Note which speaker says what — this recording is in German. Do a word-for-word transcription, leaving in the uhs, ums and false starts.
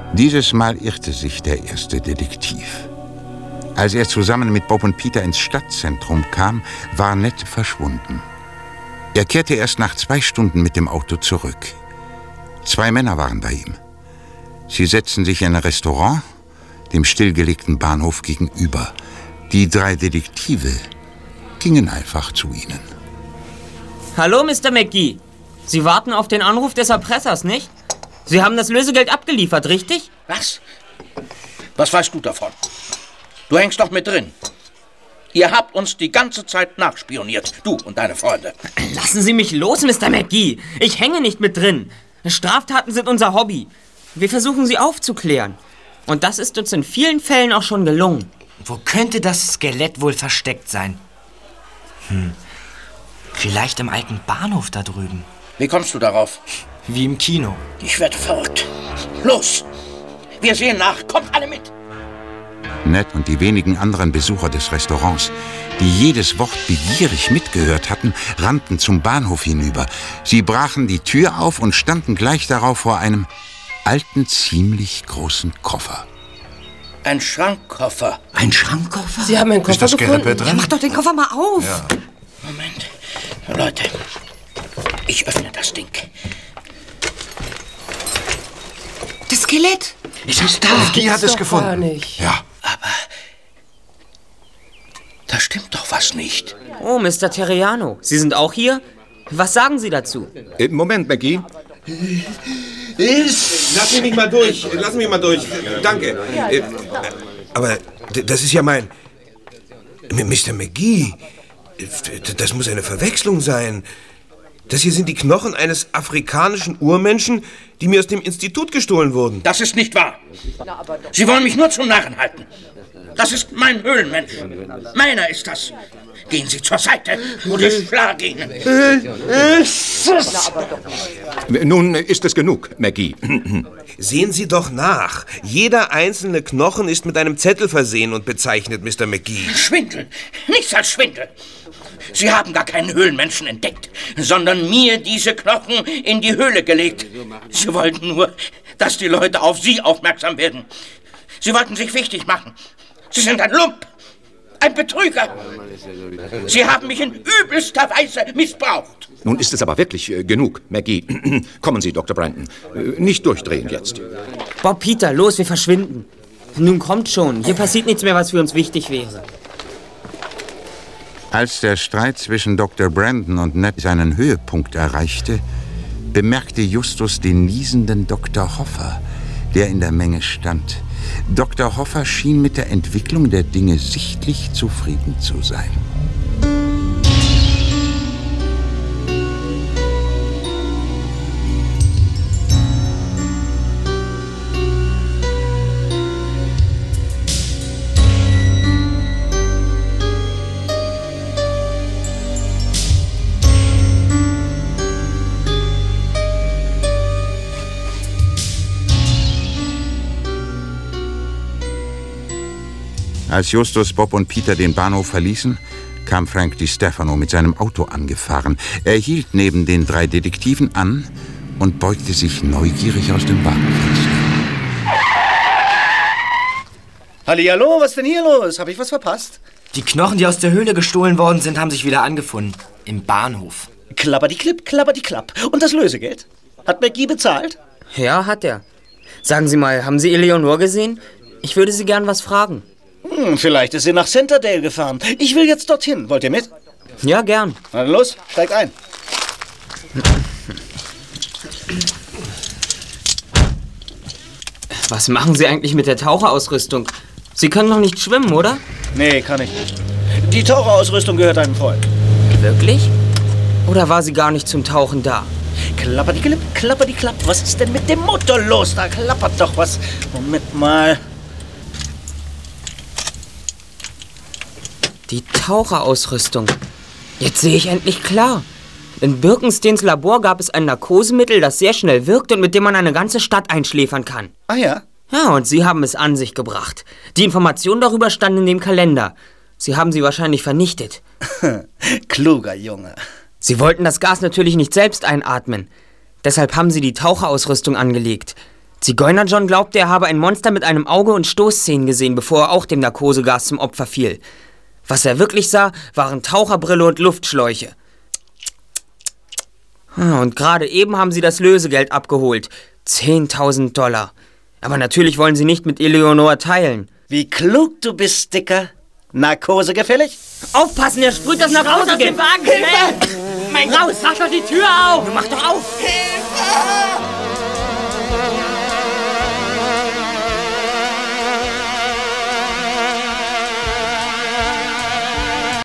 Speaker 1: Dieses Mal irrte sich der erste Detektiv. Als er zusammen mit Bob und Peter ins Stadtzentrum kam, war Ned verschwunden. Er kehrte erst nach zwei Stunden mit dem Auto zurück. Zwei Männer waren bei ihm. Sie setzten sich in ein Restaurant, dem stillgelegten Bahnhof gegenüber. Die drei Detektive gingen einfach zu ihnen.
Speaker 2: Hallo, Mister McGee. Sie warten auf den Anruf des Erpressers, nicht? Sie haben das Lösegeld abgeliefert, richtig?
Speaker 3: Was? Was weißt du davon? Du hängst doch mit drin. Ihr habt uns die ganze Zeit nachspioniert, du und deine Freunde.
Speaker 2: Lassen Sie mich los, Mister McGee. Ich hänge nicht mit drin. Straftaten sind unser Hobby. Wir versuchen sie aufzuklären. Und das ist uns in vielen Fällen auch schon gelungen.
Speaker 4: Wo könnte das Skelett wohl versteckt sein? Hm. Vielleicht im alten Bahnhof da drüben.
Speaker 3: Wie kommst du darauf?
Speaker 4: Wie im Kino.
Speaker 3: Ich werde verrückt. Los! Wir sehen nach. Kommt alle mit!
Speaker 1: Ned und die wenigen anderen Besucher des Restaurants, die jedes Wort begierig mitgehört hatten, rannten zum Bahnhof hinüber. Sie brachen die Tür auf und standen gleich darauf vor einem alten, ziemlich großen Koffer.
Speaker 3: Ein Schrankkoffer.
Speaker 4: Ein Schrankkoffer?
Speaker 5: Sie haben einen Koffer
Speaker 6: Ist das
Speaker 5: gefunden?
Speaker 6: Gerippe dran?
Speaker 5: Ja, mach doch den Koffer mal auf.
Speaker 6: Ja.
Speaker 3: Moment. Leute, ich öffne das Ding.
Speaker 5: Das Skelett.
Speaker 4: Es ist da.
Speaker 6: Die hat es
Speaker 5: Doch
Speaker 6: gefunden.
Speaker 5: gar nicht.
Speaker 6: Ja.
Speaker 3: Aber da stimmt doch was nicht.
Speaker 2: Oh, Mister Terriano, Sie sind auch hier? Was sagen Sie dazu?
Speaker 7: Moment, McGee.
Speaker 8: Lass mich mal durch. Lass mich mal durch. Danke. Aber das ist ja mein... Mister McGee. Das muss eine Verwechslung sein. Das hier sind die Knochen eines afrikanischen Urmenschen, die mir aus dem Institut gestohlen wurden.
Speaker 3: Das ist nicht wahr. Sie wollen mich nur zum Narren halten. Das ist mein Höhlenmensch. Meiner ist das. Gehen Sie zur Seite oder ich schlage Ihnen.
Speaker 7: Nun ist es genug, McGee.
Speaker 8: Sehen Sie doch nach. Jeder einzelne Knochen ist mit einem Zettel versehen und bezeichnet, Mister McGee.
Speaker 3: Schwindel. Nichts als Schwindel. Sie haben gar keinen Höhlenmenschen entdeckt, sondern mir diese Knochen in die Höhle gelegt. Sie wollten nur, dass die Leute auf Sie aufmerksam werden. Sie wollten sich wichtig machen. Sie sind ein Lump, ein Betrüger. Sie haben mich in übelster Weise missbraucht.
Speaker 7: Nun ist es aber wirklich äh, genug, McGee. Kommen Sie, Doktor Brandon. Äh, nicht durchdrehen jetzt.
Speaker 2: Bob, Peter, los, wir verschwinden. Nun kommt schon, hier passiert nichts mehr, was für uns wichtig wäre.
Speaker 1: Als der Streit zwischen Doktor Brandon und Ned seinen Höhepunkt erreichte, bemerkte Justus den niesenden Doktor Hoffer, der in der Menge stand. Doktor Hoffer schien mit der Entwicklung der Dinge sichtlich zufrieden zu sein. Als Justus, Bob und Peter den Bahnhof verließen, kam Frank DiStefano mit seinem Auto angefahren. Er hielt neben den drei Detektiven an und beugte sich neugierig aus dem Wagenfenster.
Speaker 9: Hallihallo, was ist denn hier los? Habe ich was verpasst?
Speaker 4: Die Knochen, die aus der Höhle gestohlen worden sind, haben sich wieder angefunden. Im Bahnhof.
Speaker 9: Klapperdi-klipp, klapperdi-klapp. Und das Lösegeld? Hat McGee bezahlt?
Speaker 2: Ja, hat er. Sagen Sie mal, haben Sie Eleonore gesehen? Ich würde Sie gern was fragen.
Speaker 9: Hm, vielleicht ist sie nach Centerdale gefahren. Ich will jetzt dorthin. Wollt ihr mit?
Speaker 2: Ja, gern.
Speaker 9: Na dann los, steigt ein.
Speaker 2: Was machen Sie eigentlich mit der Taucherausrüstung? Sie können doch nicht schwimmen, oder?
Speaker 9: Nee, kann ich nicht. Die Taucherausrüstung gehört einem Freund.
Speaker 2: Wirklich? Oder war sie gar nicht zum Tauchen da?
Speaker 9: Klapperdi-klipp, klapperdi-klapp. Was ist denn mit dem Motor los? Da klappert doch was. Moment mal.
Speaker 2: Die Taucherausrüstung. Jetzt sehe ich endlich klar. In Birkensteins Labor gab es ein Narkosemittel, das sehr schnell wirkt und mit dem man eine ganze Stadt einschläfern kann.
Speaker 9: Ah ja?
Speaker 2: Ja, und Sie haben es an sich gebracht. Die Informationen darüber standen in dem Kalender. Sie haben sie wahrscheinlich vernichtet.
Speaker 9: Kluger Junge.
Speaker 2: Sie wollten das Gas natürlich nicht selbst einatmen. Deshalb haben Sie die Taucherausrüstung angelegt. Zigeuner John glaubte, er habe ein Monster mit einem Auge und Stoßzähnen gesehen, bevor er auch dem Narkosegas zum Opfer fiel. Was er wirklich sah, waren Taucherbrille und Luftschläuche. Und gerade eben haben sie das Lösegeld abgeholt. zehntausend Dollar. Aber natürlich wollen sie nicht mit Eleonore teilen.
Speaker 9: Wie klug du bist, Dicker. Narkose gefällig?
Speaker 2: Aufpassen, er sprüht das Narkose.
Speaker 5: Wagen! Hilfe!
Speaker 2: Mein Raus, mach doch die Tür auf! Mach doch auf!
Speaker 5: Hilfe!